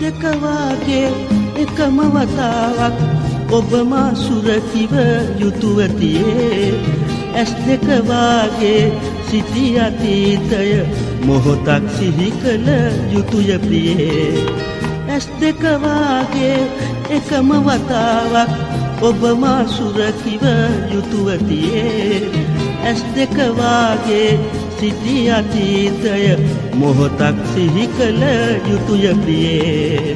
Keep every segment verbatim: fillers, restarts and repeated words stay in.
දෙක වාගේ එකම වතාවක් ඔබ මා සුරකිව යුතුව තියේ ඇස් දෙක වාගේ සිටි අතීතය මොහොතක් සිහි කළ යුතුය ප්‍රියේ ඇස් දෙක වාගේ එකම වතාවක් ඔබ මා සුරකිව යුතුව තියේ ඇස් දෙක වාගේ සිටි අතීතය මොහොතක් සිහි කළ යුතුය ප්‍රියේ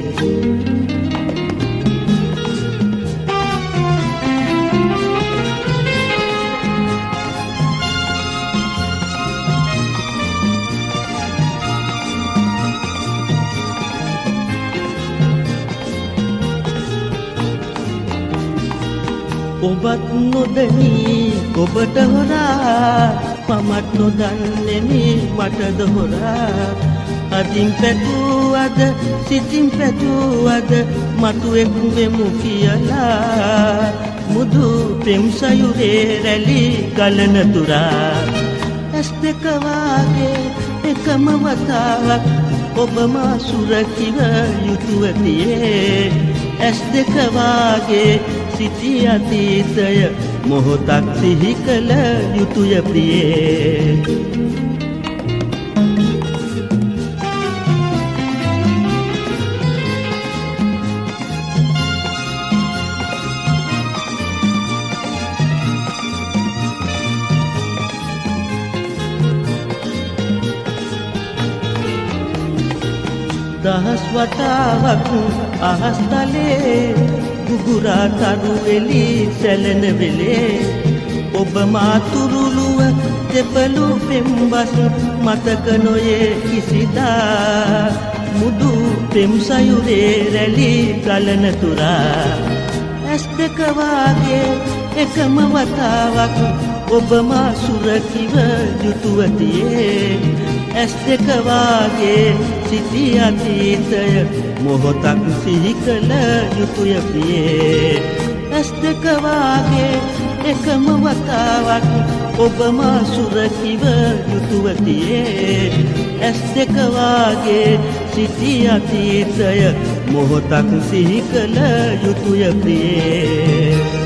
ඔබත් නොදනී ඔබට හොරා මමත් නොදන්නෙමි මටද හොරා අදින් පැතුවද සිතින් පැතුවද මතු එක් වෙමු කියලා මුදු පෙම් සයුරේ රැලි ගලන තුරා ඇස් දෙක වාගේ එකම වතාවක් ඔබ මා සුරකිව යුතුව තියේ ඇස් දෙක වාගේ සිටි අතීතය මොහොතක් සිහි කළ යුතුය ප්‍රියේ දහස් වතාවක් අහස් තලේ ගුගුරා තරු එලි සැලෙන වෙලේ ඔබ මා තුරුළුව දෙපළු පෙම්බස් මතක නොයේ කිසිදා මුදු පෙම් සයුරේ රැලි ගලන තුරා ඇස් දෙක වාගේ එකම වතාවක් ඔබ මා සුරකිව යුතුව තියේ ඇස් දෙක වාගේ සිටි අතීතය මොහොතක් සිහි කළ යුතුය ප්‍රියේ ඇස් දෙක වාගේ එකම වතාවක් ඔබ මා සුරකිව යුතුව තියේ ඇස් දෙක වාගේ සිටි අතීතය මොහොතක් සිහි කළ යුතුය ප්‍රියේ